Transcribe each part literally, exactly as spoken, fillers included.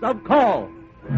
of Call.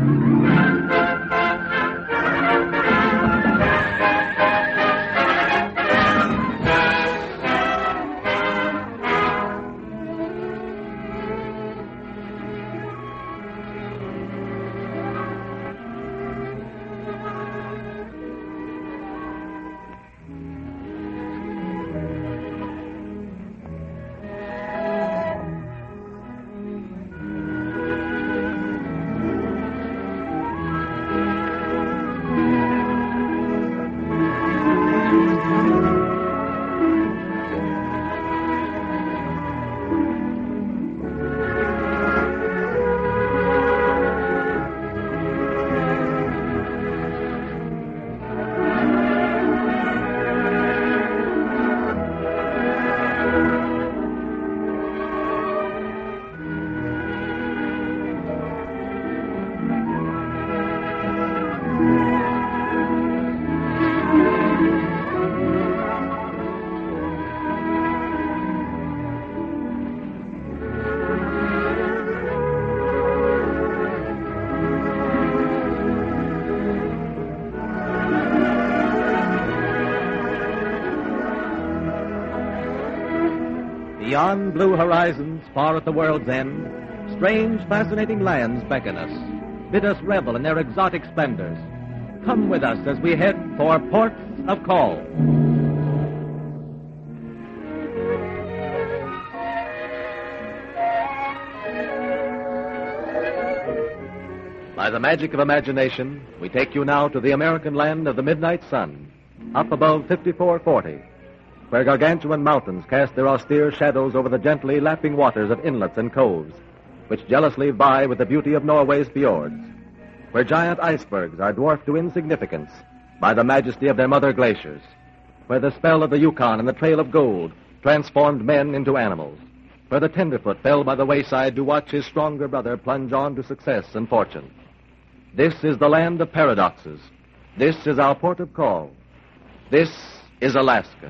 Beyond blue horizons, far at the world's end, strange, fascinating lands beckon us, bid us revel in their exotic splendors. Come with us as we head for Ports of Call. By the magic of imagination, we take you now to the American land of the midnight sun, up above fifty-four forty. Where gargantuan mountains cast their austere shadows over the gently lapping waters of inlets and coves, which jealously vie with the beauty of Norway's fjords, where giant icebergs are dwarfed to insignificance by the majesty of their mother glaciers, where the spell of the Yukon and the Trail of Gold transformed men into animals, where the tenderfoot fell by the wayside to watch his stronger brother plunge on to success and fortune. This is the land of paradoxes. This is our port of call. This is Alaska.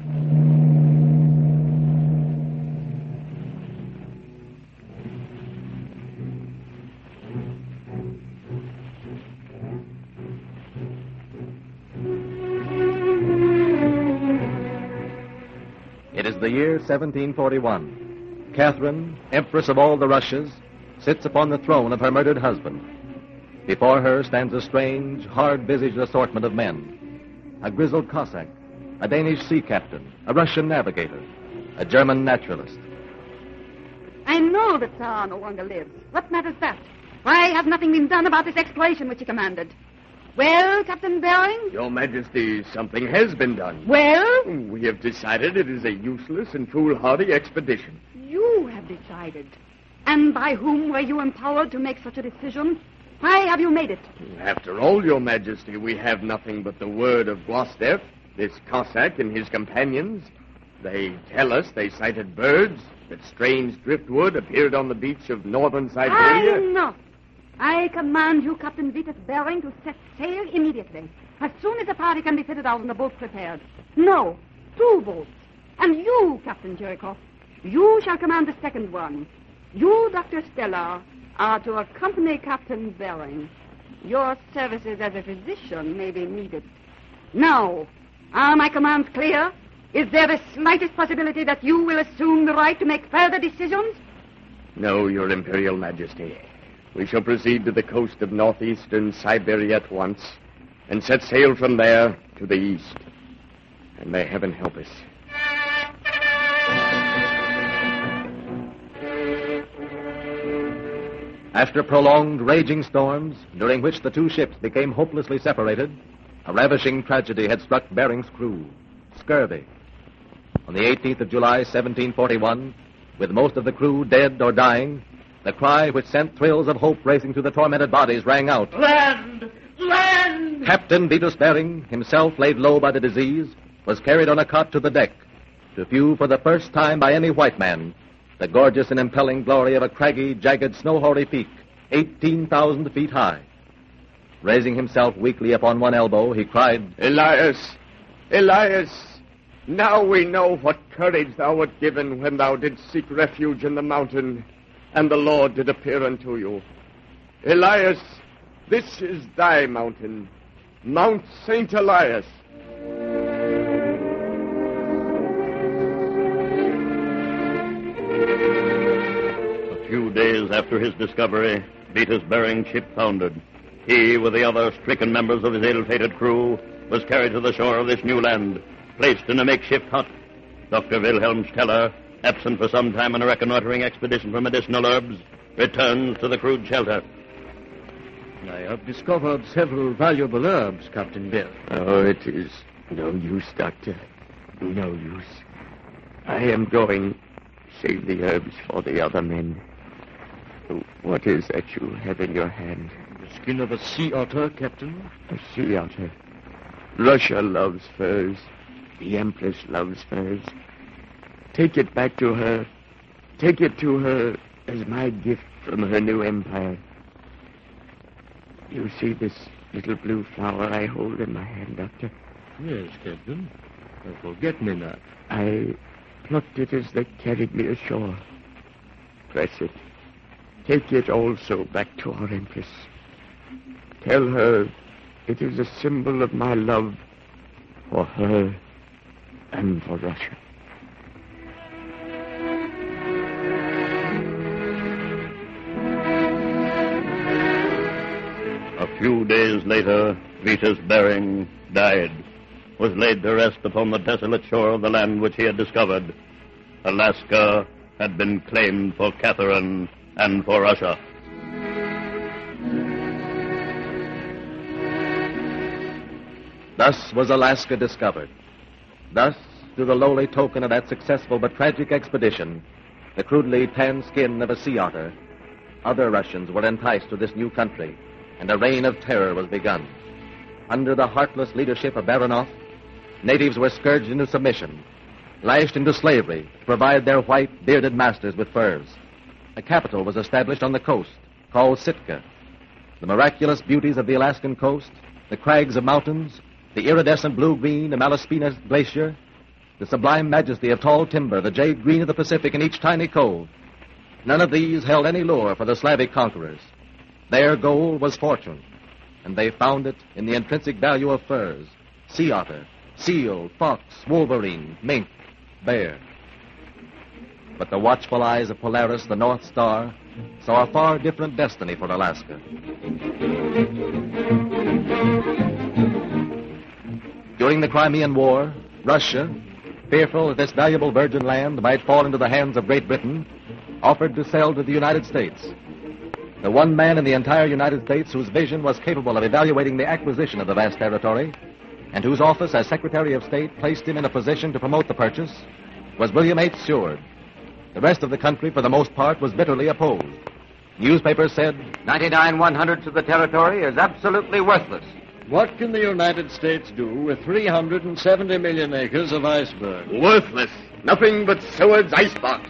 It is the year seventeen forty-one. Catherine, Empress of all the Russias, sits upon the throne of her murdered husband. Before her stands a strange, hard-visaged assortment of men. A grizzled Cossack, a Danish sea captain, a Russian navigator, a German naturalist. I know the Tsar no longer lives. What matters that? Why has nothing been done about this exploration which he commanded? Well, Captain Bering? Your Majesty, something has been done. Well? We have decided it is a useless and foolhardy expedition. You have decided. And by whom were you empowered to make such a decision? Why have you made it? After all, Your Majesty, we have nothing but the word of Gloucester, this Cossack and his companions. They tell us they sighted birds, that strange driftwood appeared on the beach of northern Siberia. Enough. I command you, Captain Vitus Bering, to set sail immediately, as soon as the party can be fitted out and the boats prepared. No, two boats. And you, Captain Jericho, you shall command the second one. You, Doctor Stella, are to accompany Captain Bering. Your services as a physician may be needed. Now, are my commands clear? Is there the slightest possibility that you will assume the right to make further decisions? No, Your Imperial Majesty. We shall proceed to the coast of northeastern Siberia at once and set sail from there to the east. And may heaven help us. After prolonged, raging storms, during which the two ships became hopelessly separated, a ravishing tragedy had struck Bering's crew, scurvy. On the eighteenth of July, seventeen forty-one, with most of the crew dead or dying, the cry which sent thrills of hope racing through the tormented bodies rang out. Land! Land! Captain Vitus Bering, himself laid low by the disease, was carried on a cot to the deck to view for the first time by any white man the gorgeous and impelling glory of a craggy, jagged, snow-hoary peak, eighteen thousand feet high. Raising himself weakly upon one elbow, he cried, Elias! Elias! Now we know what courage thou wert given when thou didst seek refuge in the mountain, and the Lord did appear unto you. Elias, this is thy mountain, Mount Saint Elias. A few days after his discovery, Vitus Bering ship foundered. He, with the other stricken members of his ill-fated crew, was carried to the shore of this new land, placed in a makeshift hut. Doctor Wilhelm Steller, absent for some time on a reconnoitering expedition for medicinal herbs, returns to the crude shelter. I have discovered several valuable herbs, Captain Bill. Oh, it is no use, Doctor. No use. I am going save the herbs for the other men. What is that you have in your hand? The skin of a sea otter, Captain. A sea otter. Russia loves furs. The Empress loves furs. Take it back to her. Take it to her as my gift from her new empire. You see this little blue flower I hold in my hand, Doctor? Yes, Captain. A forget-me-not. I plucked it as they carried me ashore. Press it. Take it also back to our Empress. Tell her it is a symbol of my love for her and for Russia. A few days later, Vitus Bering died, was laid to rest upon the desolate shore of the land which he had discovered. Alaska had been claimed for Catherine and for Russia. Thus was Alaska discovered. Thus, through the lowly token of that successful but tragic expedition, the crudely tanned skin of a sea otter, other Russians were enticed to this new country, and a reign of terror was begun. Under the heartless leadership of Baranov, natives were scourged into submission, lashed into slavery to provide their white, bearded masters with furs. A capital was established on the coast, called Sitka. The miraculous beauties of the Alaskan coast, the crags of mountains, the iridescent blue-green of Malaspina Glacier, the sublime majesty of tall timber, the jade green of the Pacific in each tiny cove, none of these held any lure for the Slavic conquerors. Their goal was fortune, and they found it in the intrinsic value of furs, sea otter, seal, fox, wolverine, mink, bear. But the watchful eyes of Polaris, the North Star, saw a far different destiny for Alaska. During the Crimean War, Russia, fearful that this valuable virgin land might fall into the hands of Great Britain, offered to sell to the United States. The one man in the entire United States whose vision was capable of evaluating the acquisition of the vast territory, and whose office as Secretary of State placed him in a position to promote the purchase, was William H. Seward. The rest of the country, for the most part, was bitterly opposed. Newspapers said, ninety-nine one-hundredths of the territory is absolutely worthless. What can the United States do with three hundred seventy million acres of iceberg? Worthless. Nothing but Seward's icebox.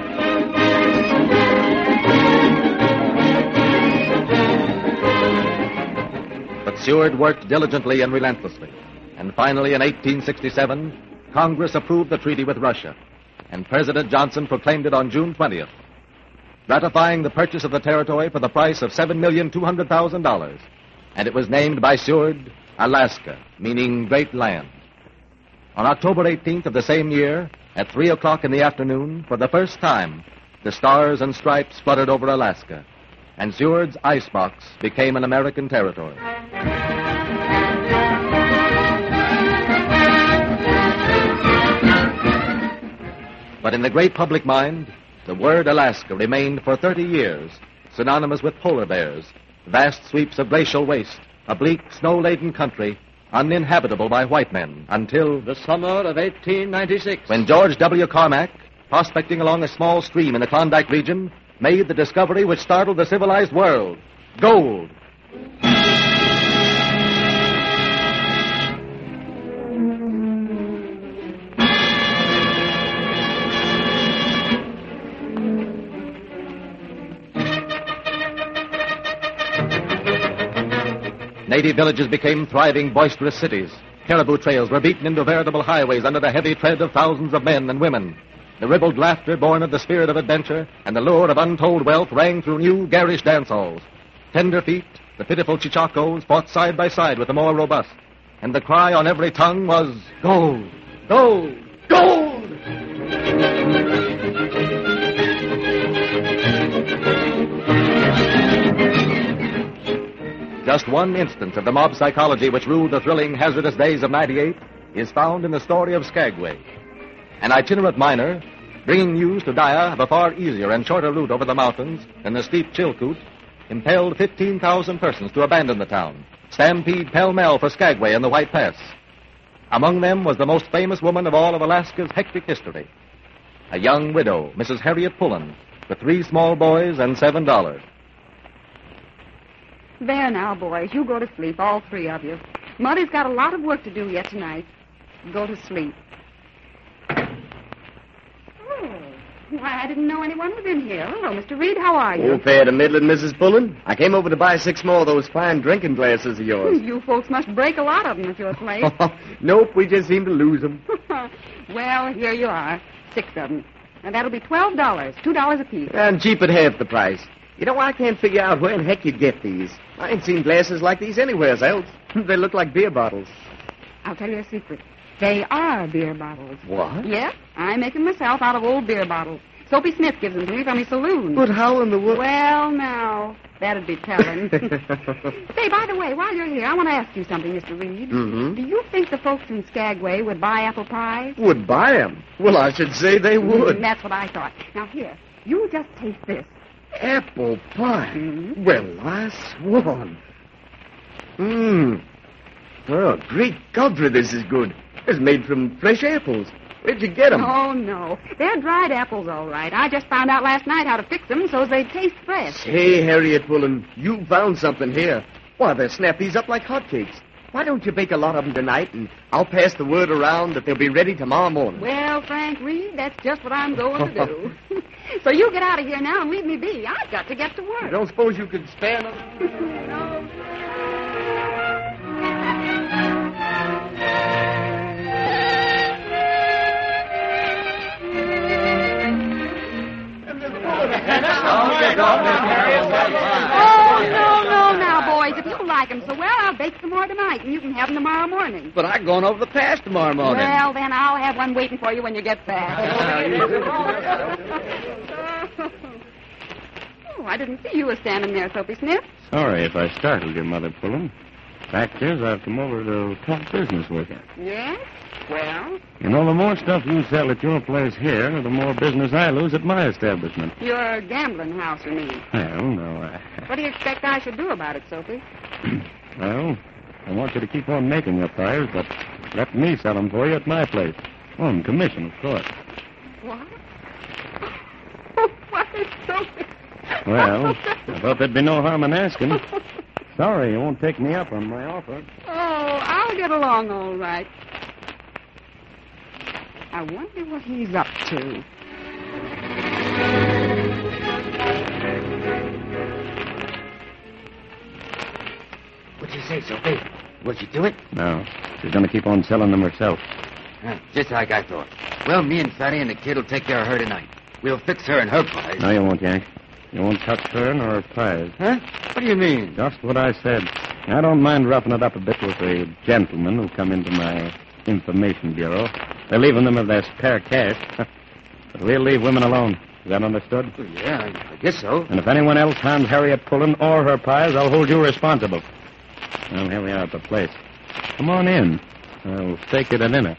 But Seward worked diligently and relentlessly. And finally, in eighteen sixty-seven, Congress approved the treaty with Russia, and President Johnson proclaimed it on June twentieth, ratifying the purchase of the territory for the price of seven million two hundred thousand dollars. And it was named by Seward Alaska, meaning Great Land. On October eighteenth of the same year, at three o'clock in the afternoon, for the first time, the stars and stripes fluttered over Alaska, and Seward's icebox became an American territory. But in the great public mind, the word Alaska remained for thirty years synonymous with polar bears, vast sweeps of glacial waste, a bleak, snow-laden country uninhabitable by white men, until the summer of eighteen ninety-six, when George W. Carmack, prospecting along a small stream in the Klondike region, made the discovery which startled the civilized world: gold. Native villages became thriving, boisterous cities. Caribou trails were beaten into veritable highways under the heavy tread of thousands of men and women. The ribald laughter born of the spirit of adventure and the lure of untold wealth rang through new, garish dance halls. tenderfeet, the pitiful Chichacos fought side by side with the more robust, and the cry on every tongue was, "Gold! Gold! Gold!" Just one instance of the mob psychology which ruled the thrilling, hazardous days of ninety-eight is found in the story of Skagway. An itinerant miner, bringing news to Daya of a far easier and shorter route over the mountains than the steep Chilkoot, impelled fifteen thousand persons to abandon the town, stampede pell-mell for Skagway and the White Pass. Among them was the most famous woman of all of Alaska's hectic history, a young widow, Missus Harriet Pullen, with three small boys and seven dollars. There now, boys. You go to sleep, all three of you. Muddy's got a lot of work to do yet tonight. Go to sleep. Oh, why, I didn't know anyone was in here. Hello, Mister Reed. How are you? Oh, fair to middling, Missus Pullen. I came over to buy six more of those fine drinking glasses of yours. You folks must break a lot of them if you're late. Nope, we just seem to lose them. Well, here you are. Six of them. And that'll be twelve dollars. Two dollars apiece. And cheap at half the price. You know, I can't figure out where in the heck you get these. I ain't seen glasses like these anywhere else. They look like beer bottles. I'll tell you a secret. They are beer bottles. What? Yes, I make them myself out of old beer bottles. Soapy Smith gives them to me from his saloon. But how in the world? Well, now, that'd be telling. Say, by the way, while you're here, I want to ask you something, Mister Reed. Mm-hmm. Do you think the folks in Skagway would buy apple pies? Would buy them? Well, I should say they would. Mm, that's what I thought. Now, here, you just taste this. Apple pie? Mm-hmm. Well, I swan. Mmm. Oh, great Godfrey, this is good. It's made from fresh apples. Where'd you get them? Oh, no. They're dried apples, all right. I just found out last night how to fix them so they taste fresh. Say, Harriet Pullen, you found something here. Why, they'll snap these up like hotcakes. Why don't you bake a lot of them tonight, and I'll pass the word around that they'll be ready tomorrow morning. Well, Frank Reed, that's just what I'm going to do. So you get out of here now and leave me be. I've got to get to work. You don't suppose you could spare them? No. Oh, no, no, now, boys. If you like them so well, I'll bake some more tonight, and you can have them tomorrow morning. But I'm going over the pass tomorrow morning. Well, then I'll have one waiting for you when you get back. Oh, I didn't see you were standing there, Soapy Smith. Sorry if I startled you, Mother Pullen. Fact is, I've come over to talk business with you. Yes? Well? You know, the more stuff you sell at your place here, the more business I lose at my establishment. Your gambling house, you mean? Well, no, I... What do you expect I should do about it, Soapy? Well, I want you to keep on making your pies, but let me sell them for you at my place. On commission, of course. What? Oh, why, Soapy? Well, I thought there'd be no harm in asking. Sorry you won't take me up on my offer. Oh, I'll get along all right. I wonder what he's up to. What'd you say, Soapy? Will she do it? No, she's going to keep on selling them herself. Huh, just like I thought. Well, me and Fatty and the kid will take care of her tonight. We'll fix her and her pies. No, you won't, Yank. You won't touch her nor her pies. Huh? What do you mean? Just what I said. I don't mind roughing it up a bit with the gentlemen who come into my information bureau. They're leaving them of their spare cash. But we'll leave women alone. Is that understood? Well, yeah, I guess so. And if anyone else harms Harriet Pullen or her pies, I'll hold you responsible. Well, here we are at the place. Come on in. I'll stake you to dinner.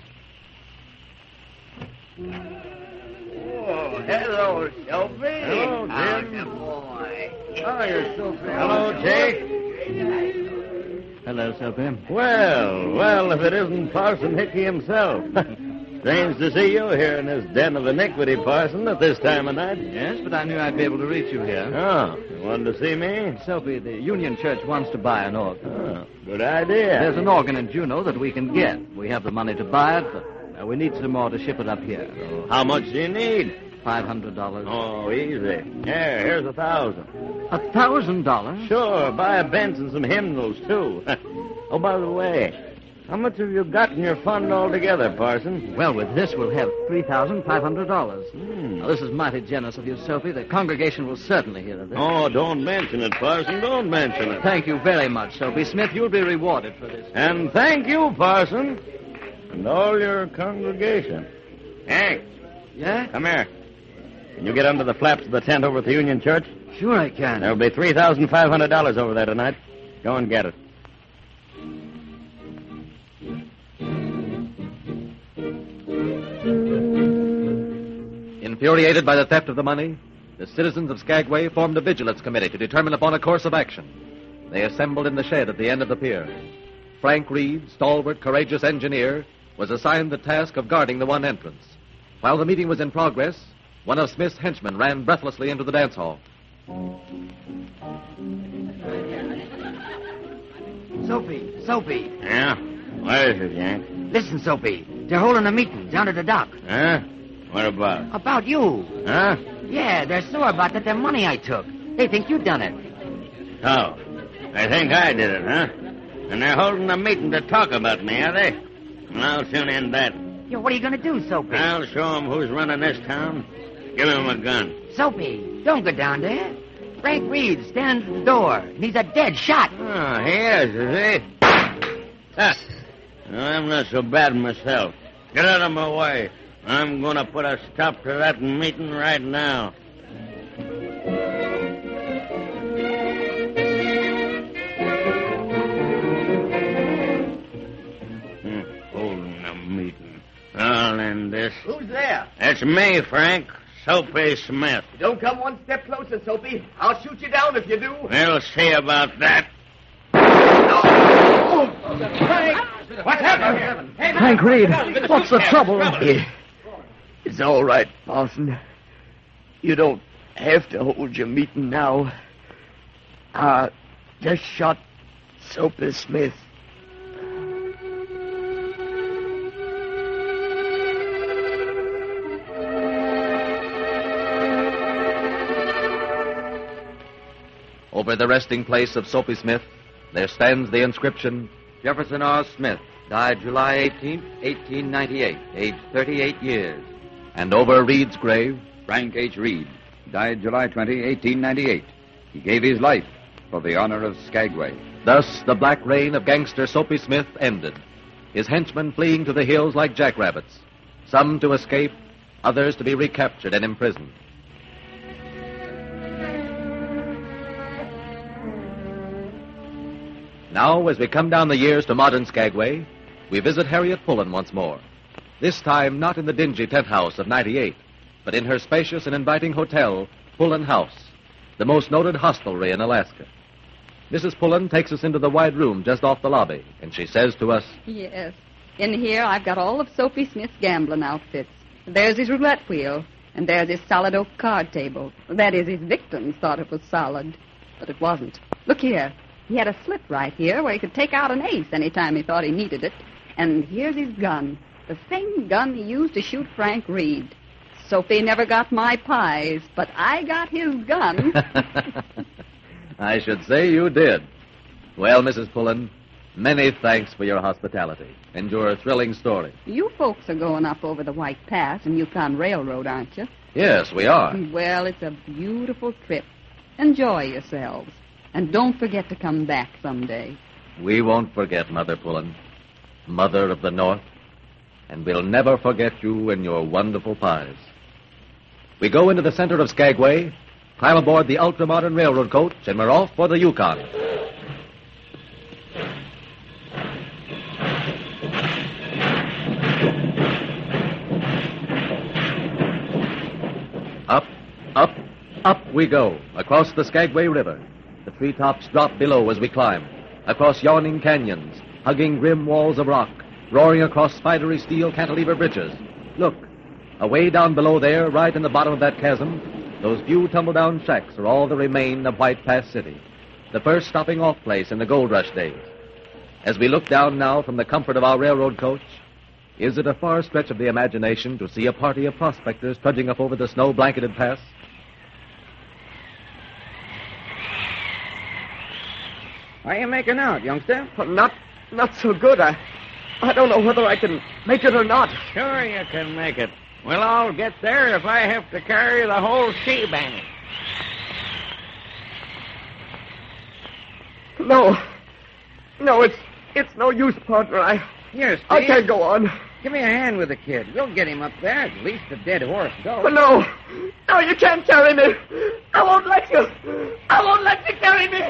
Oh, hello, Soapy. Hello, Jim. Ah, good boy. Hiya, Soapy. Hello, Jake. Hello, Soapy. Well, well, if it isn't Parson Hickey himself. Strange to see you here in this den of iniquity, Parson, at this time of night. Yes, but I knew I'd be able to reach you here. Oh, you wanted to see me? Soapy, the Union Church wants to buy an organ. Oh, good idea. There's an organ in Juneau that we can get. We have the money to buy it, but uh, we need some more to ship it up here. Oh, how much do you need? Five hundred dollars. Oh, easy. Here, here's a thousand. A thousand dollars? Sure, buy a bench and some hymnals, too. Oh, by the way, How much have you got in your fund altogether, Parson? Well, with this, we'll have three thousand five hundred dollars. Hmm. Now, this is mighty generous of you, Soapy. The congregation will certainly hear of this. Oh, don't mention it, Parson. Don't mention it. Thank you very much, Soapy. Smith, you'll be rewarded for this. And thank you, Parson, and all your congregation. Hank, Yeah? come here. Can you get under the flaps of the tent over at the Union Church? Sure I can. There'll be three thousand five hundred dollars over there tonight. Go and get it. Infuriated by the theft of the money, the citizens of Skagway formed a vigilance committee to determine upon a course of action. They assembled in the shed at the end of the pier. Frank Reed, stalwart, courageous engineer, was assigned the task of guarding the one entrance. While the meeting was in progress, one of Smith's henchmen ran breathlessly into the dance hall. Soapy, Soapy. Yeah? Where is it, Yank? Listen, Soapy. They're holding a meeting down at the dock. Huh? What about? About you. Huh? Yeah, they're sore about that, that money I took. They think you done it. Oh. They think I did it, huh? And they're holding a meeting to talk about me, are they? Well, I'll soon end that. Yo, what are you going to do, Soapy? I'll show 'em who's running this town. Give him a gun. Soapy, don't go down there. Frank Reed stands at the door, and he's a dead shot. Oh, he is, is he? Ha! I'm not so bad myself. Get out of my way. I'm going to put a stop to that meeting right now. Hmm, holding a meeting. I'll end this. Who's there? It's me, Frank. Soapy Smith. Don't come one step closer, Soapy. I'll shoot you down if you do. We'll see about that. What happened? Frank Reed, what's the trouble? It's all right, Parson. You don't have to hold your meeting now. I just shot Soapy Smith. Over the resting place of Soapy Smith, there stands the inscription, Jefferson R. Smith died July eighteenth, eighteen ninety-eight, aged thirty-eight years. and over Reed's grave, Frank H. Reed died July twentieth, eighteen ninety-eight. He gave his life for the honor of Skagway. Thus the black reign of gangster Soapy Smith ended, his henchmen fleeing to the hills like jackrabbits, some to escape, others to be recaptured and imprisoned. Now, as we come down the years to modern Skagway, we visit Harriet Pullen once more. This time not in the dingy tent house of ninety-eight, but in her spacious and inviting hotel, Pullen House, the most noted hostelry in Alaska. Missus Pullen takes us into the wide room just off the lobby, and she says to us, Yes. In here, I've got all of Soapy Smith's gambling outfits. There's his roulette wheel, and there's his solid oak card table. That is, his victims thought it was solid, but it wasn't. Look here. He had a slip right here where he could take out an ace any time he thought he needed it. And here's his gun, the same gun he used to shoot Frank Reed. Soapy never got my pies, but I got his gun. I should say you did. Well, Missus Pullen, many thanks for your hospitality and your thrilling story. You folks are going up over the White Pass and Yukon Railroad, aren't you? Yes, we are. Well, it's a beautiful trip. Enjoy yourselves. And don't forget to come back someday. We won't forget, Mother Pullen, Mother of the North, and we'll never forget you and your wonderful pies. We go into the center of Skagway, climb aboard the ultra-modern railroad coach, and we're off for the Yukon. Up, up, up we go, across the Skagway River. The treetops drop below as we climb, across yawning canyons, hugging grim walls of rock, roaring across spidery steel cantilever bridges. Look, away down below there, right in the bottom of that chasm, those few tumble-down shacks are all that remain of White Pass City, the first stopping-off place in the gold rush days. As we look down now from the comfort of our railroad coach, is it a far stretch of the imagination to see a party of prospectors trudging up over the snow-blanketed pass? What are you making out, youngster? Well, not, not so good. I, I don't know whether I can make it or not. Sure you can make it. We'll all get there if I have to carry the whole shebang. No. No, it's it's no use, partner. I, Here, Steve. I can't go on. Give me a hand with the kid. We'll get him up there. At least the dead horse goes. But no. No, you can't carry me. I won't let you. I won't let you carry me.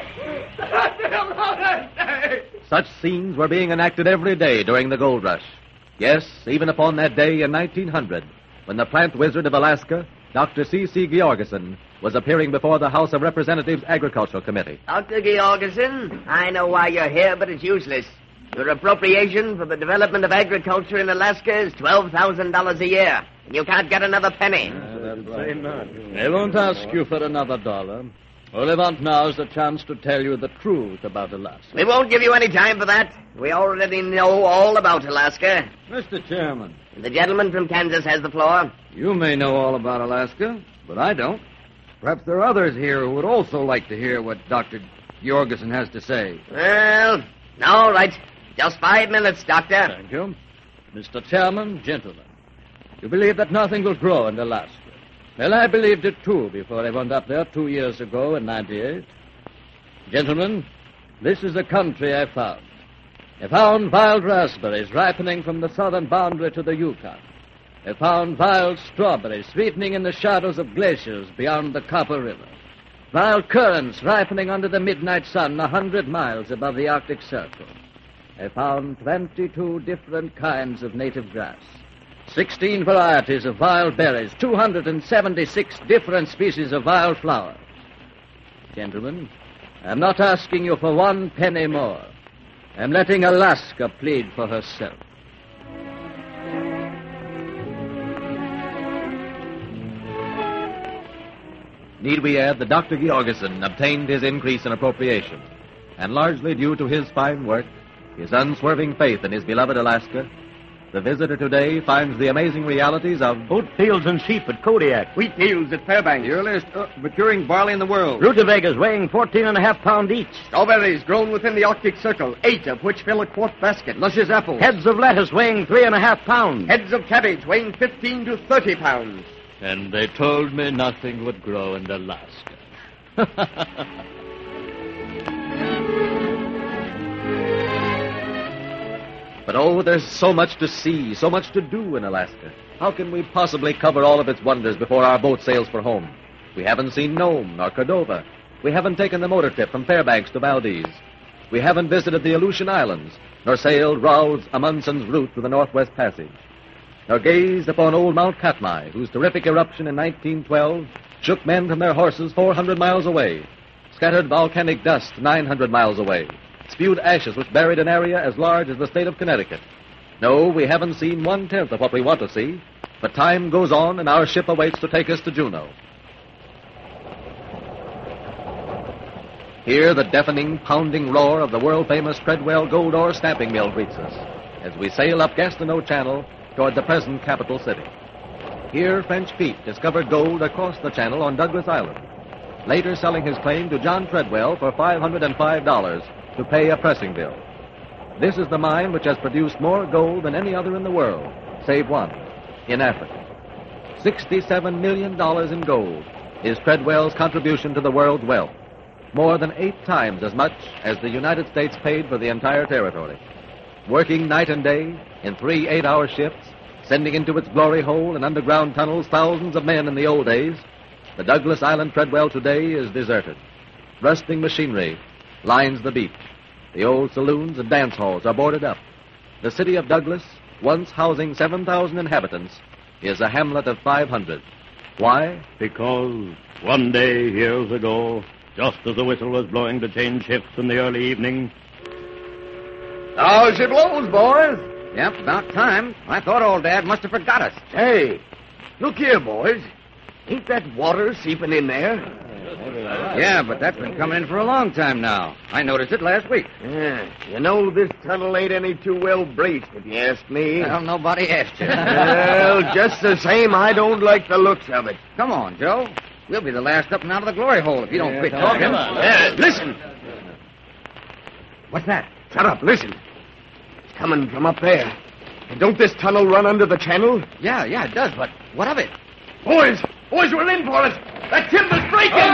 Such scenes were being enacted every day during the gold rush. Yes, even upon that day in nineteen hundred, when the plant wizard of Alaska, Doctor C C Georgeson, was appearing before the House of Representatives Agricultural Committee. Doctor Georgeson, I know why you're here, but it's useless. Your appropriation for the development of agriculture in Alaska is twelve thousand dollars a year, and you can't get another penny. They won't ask you for another dollar. All I want now is the chance to tell you the truth about Alaska. We won't give you any time for that. We already know all about Alaska. Mister Chairman. The gentleman from Kansas has the floor. You may know all about Alaska, but I don't. Perhaps there are others here who would also like to hear what Doctor Georgeson has to say. Well, all right. Just five minutes, Doctor. Thank you. Mister Chairman, gentlemen, you believe that nothing will grow in Alaska. Well, I believed it, too, before I went up there two years ago in ninety-eight. Gentlemen, this is the country I found. I found wild raspberries ripening from the southern boundary to the Yukon. I found wild strawberries sweetening in the shadows of glaciers beyond the Copper River. Wild currants ripening under the midnight sun a hundred miles above the Arctic Circle. I found twenty-two different kinds of native grass, sixteen varieties of wild berries, two hundred seventy-six different species of wild flowers. Gentlemen, I'm not asking you for one penny more. I'm letting Alaska plead for herself. Need we add that Doctor Georgeson obtained his increase in appropriation, and largely due to his fine work, his unswerving faith in his beloved Alaska, the visitor today finds the amazing realities of Oat fields and sheep at Kodiak. Wheat fields at Fairbanks. The earliest uh, maturing barley in the world. Rutabagas weighing fourteen and a half pound each. Strawberries grown within the Arctic Circle, eight of which fill a quart basket. Luscious apples. Heads of lettuce weighing three and a half pounds. Heads of cabbage weighing fifteen to thirty pounds. And they told me nothing would grow in Alaska. But oh, there's so much to see, so much to do in Alaska. How can we possibly cover all of its wonders before our boat sails for home? We haven't seen Nome nor Cordova. We haven't taken the motor trip from Fairbanks to Valdez. We haven't visited the Aleutian Islands, nor sailed Raoul Amundsen's route through the Northwest Passage, nor gazed upon old Mount Katmai, whose terrific eruption in nineteen twelve shook men from their horses four hundred miles away, scattered volcanic dust nine hundred miles away, spewed ashes which buried an area as large as the state of Connecticut. No, we haven't seen one-tenth of what we want to see, but time goes on and our ship awaits to take us to Juneau. Here, the deafening, pounding roar of the world-famous Treadwell Gold Ore Stamping Mill greets us as we sail up Gastineau Channel toward the present capital city. Here, French Pete discovered gold across the channel on Douglas Island, later selling his claim to John Treadwell for five hundred five dollars to pay a pressing bill. This is the mine which has produced more gold than any other in the world, save one, in Africa. sixty-seven million dollars in gold is Treadwell's contribution to the world's wealth, more than eight times as much as the United States paid for the entire territory. Working night and day in three eight-hour shifts, sending into its glory hole and underground tunnels thousands of men in the old days, the Douglas Island Treadwell today is deserted. Rusting machinery lines the beach. The old saloons and dance halls are boarded up. The city of Douglas, once housing seven thousand inhabitants, is a hamlet of five hundred. Why? Because one day, years ago, just as the whistle was blowing to change shifts in the early evening... Now she blows, boys. Yep, about time. I thought old Dad must have forgot us. Hey, look here, boys. Ain't that water seeping in there? Yeah, but that's been coming in for a long time now. I noticed it last week. Yeah, you know, this tunnel ain't any too well braced, if you ask me. Well, nobody asked you. Well, just the same, I don't like the looks of it. Come on, Joe. We'll be the last up and out of the glory hole if you don't yeah, quit talking. Come on. Yeah, listen. What's that? Shut up, listen. coming from up there. And don't this tunnel run under the channel? Yeah, yeah, it does, but what of it? Boys! Boys, we're in for it! That timber's breaking!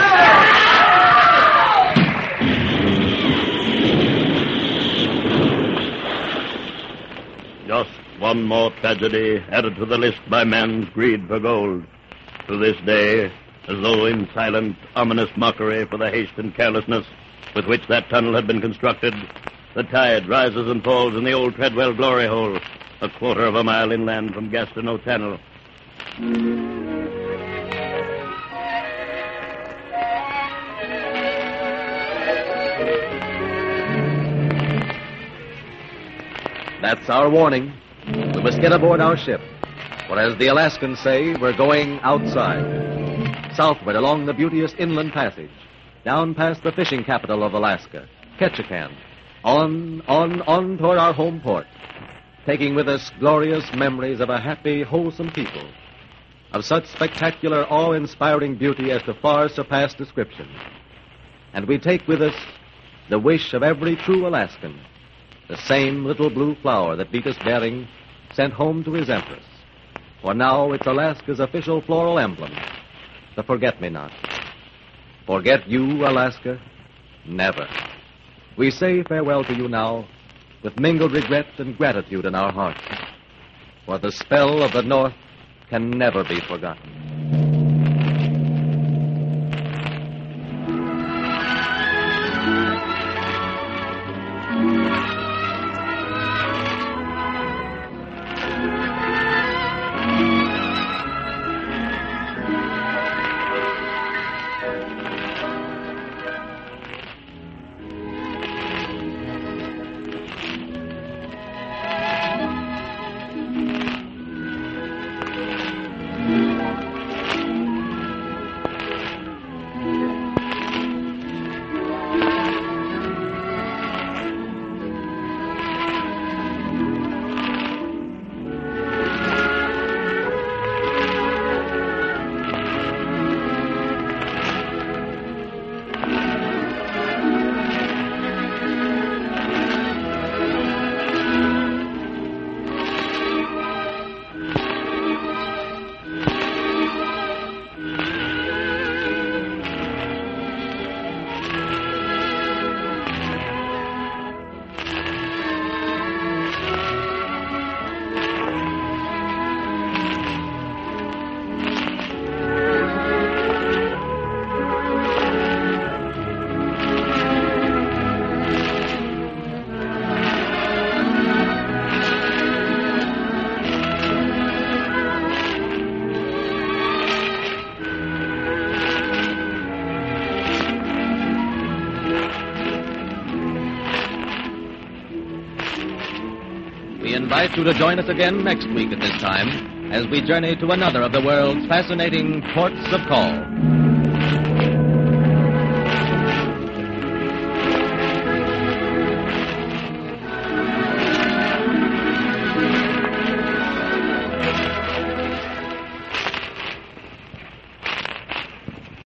Just one more tragedy added to the list by man's greed for gold. To this day, as though in silent, ominous mockery for the haste and carelessness with which that tunnel had been constructed, the tide rises and falls in the old Treadwell glory hole, a quarter of a mile inland from Gastineau Channel. That's our warning. We must get aboard our ship. For as the Alaskans say, we're going outside. Southward along the beauteous inland passage. Down past the fishing capital of Alaska, Ketchikan. On, on, on toward our home port. Taking with us glorious memories of a happy, wholesome people. Of such spectacular, awe-inspiring beauty as to far surpass description. And we take with us the wish of every true Alaskan. The same little blue flower that Vitus Bering sent home to his empress. For now it's Alaska's official floral emblem, the forget-me-not. Forget you, Alaska? Never. We say farewell to you now with mingled regret and gratitude in our hearts. For the spell of the North can never be forgotten. We invite you to join us again next week at this time as we journey to another of the world's fascinating ports of call.